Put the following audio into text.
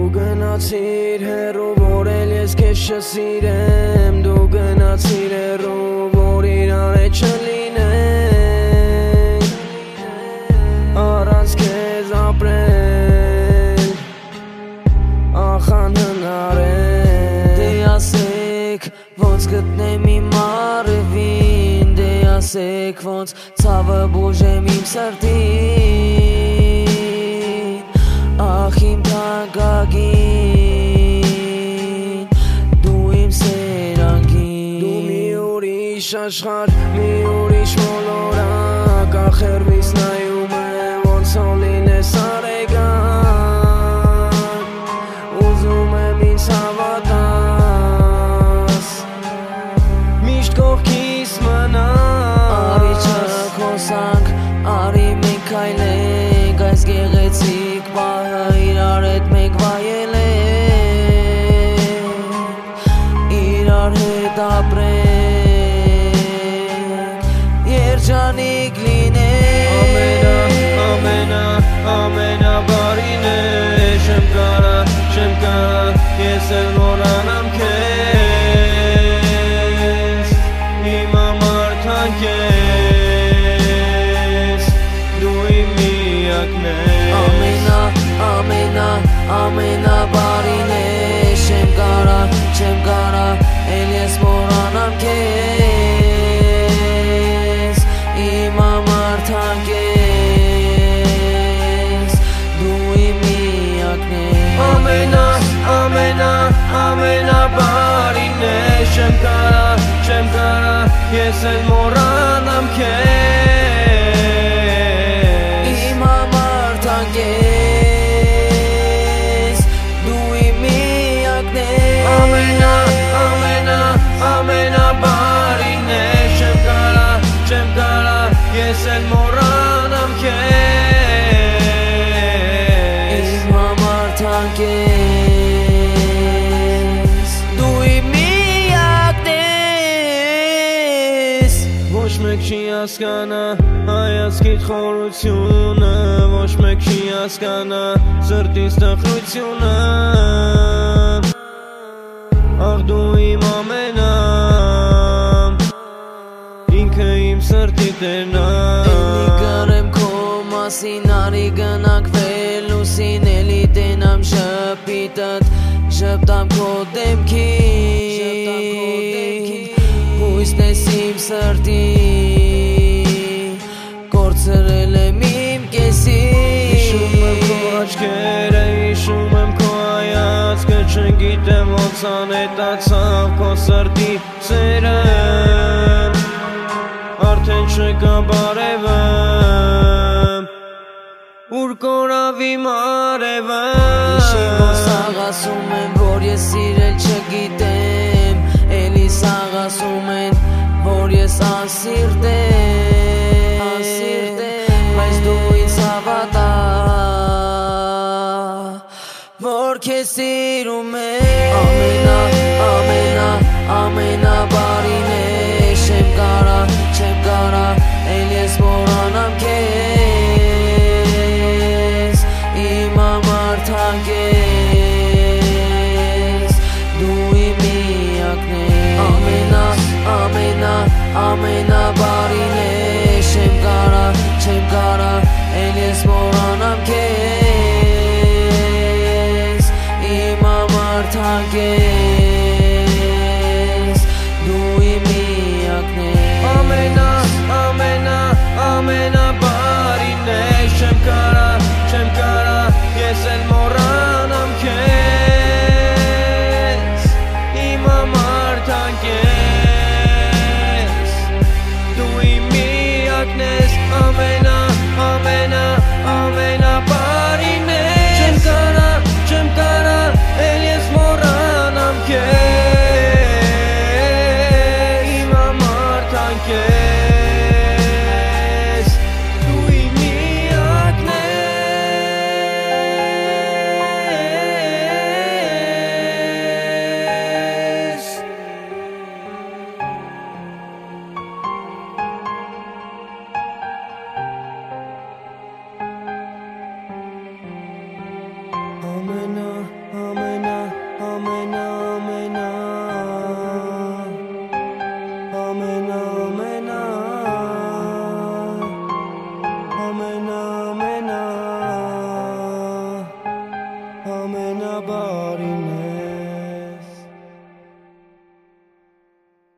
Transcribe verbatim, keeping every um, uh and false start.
Դու գնացիր հեռու, որ էլ ես քեզ չսիրեմ Դու գնացիր հեռու, որ իրար հետ չլինենք Առանց քեզ ապրել Ախ անհնար է Դե ասեք, ոնց գտնեմ իմ արևին Դե ասեք, ոնց ցավը բուժեմ իմ սրտին Ախ իմ թանկագին Դու իմ սերանգին Դու մի ուրիշ աշխարհ, մի ուրիշ մոլորակ Ախ հեռվից նայում եմ, ոնց որ լինես արեգակ Ուզում եմ ինձ հավատաս Միշտ կողքիս մնաս Արի չխոսանք, արի մենք քայլենք Այս գեղեցիկ պահը իրար հետ մենք վայելենք Իրար հետ ապրենք Երջանիկ լինենք Ամենա, ամենա բարին է Չեմ կարա, չեմ կարա Ես էլ մոռանամ քեզ Իմ համար թանկ ես Դու իմ միակն ես Ամենա, ամենա, ամենա բարին է Չեմ կարա, չեմ կարա Էլ ես մոռանամ քեզ Իմ համար թանկ ես Դու իմ միակն ես Ամենա, ամենա, ամենա բարին է Չեմ կարա, չեմ կարա Ես էլ մոռանամ քեզ Իմ համար թանկ ես Դու իմ միակն ես Ամենա, ամենա, ամենա բարին է Չեմ կարա, չեմ կարա Ես էլ մոռանամ քեզ Իմ համար թանկ ես Դու իմ միակն ես Ոչ մեկ չի հասկանա հայացքիդ խորությունը Ոչ մեկ չի հասկանա սրտիս տխրությունը Ախ դու իմ ամենամ Ինքը իմ սրտի տերնա Էլի կրեմ քո մասին արի գնանք վերլուսին Էլի տենամ շպիտըտ շպտամ քո դեմքին Հույսն ես իմ սրտի Կորցրել եմ իմ կեսին Հիշում եմ քո աչքերը, հիշում եմ քո հայացքը Չգիտեմ ոնց անհետացավ քո սրտի սերը Արդեն չկա բարևը Ուր կորավ իմ արևը Իշի որ սաղասում եմ, որ ես սիրել չգիտեմ Էլի սաղասում են, որ ես անսիրտ եմ Բայց դու ինձ հավատա Որ քեզ սիրում եմ Ամենա, ամենա, ամենա